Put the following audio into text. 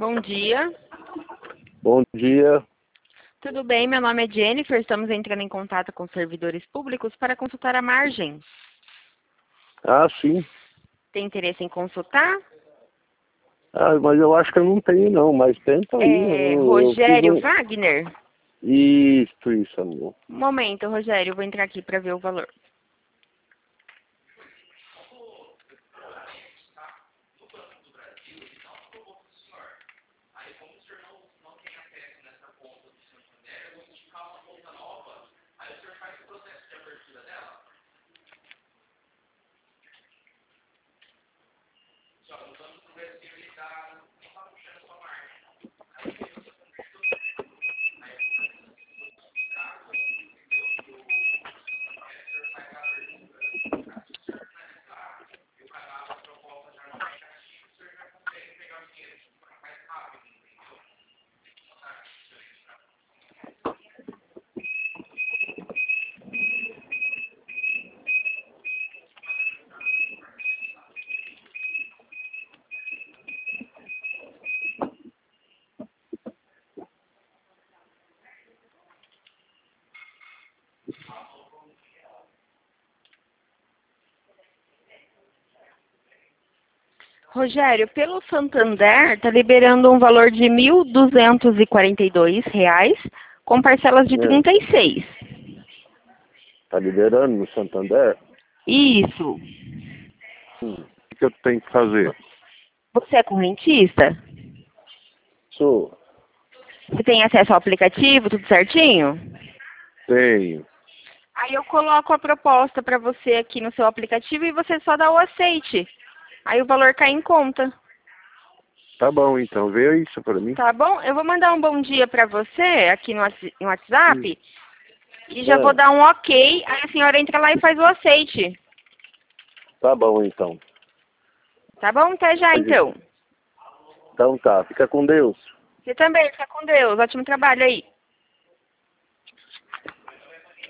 Bom dia. Bom dia. Tudo bem? Meu nome é Jennifer. Estamos entrando em contato com servidores públicos para consultar a margem. Ah, sim. Tem interesse em consultar? Ah, mas eu acho que eu não tenho não, mas tenta aí. Eu fiz Rogério Wagner? Isso, amor. Um momento, Rogério. Eu vou entrar aqui para ver o valor. Rogério, pelo Santander, está liberando um valor de R$ 1.242, com parcelas de 36. Tá liberando no Santander? Isso. O que eu tenho que fazer? Você é correntista? Sou. Você tem acesso ao aplicativo, tudo certinho? Tenho. Aí eu coloco a proposta para você aqui no seu aplicativo e você só dá o aceite. Aí o valor cai em conta. Tá bom, então. Vê isso pra mim. Tá bom? Eu vou mandar um bom dia para você aqui no WhatsApp e já vou É. dar um ok. Aí a senhora entra lá e faz o aceite. Tá bom, então. Tá bom? Até já, então. Então tá. Fica com Deus. Você também, fica com Deus. Ótimo trabalho aí.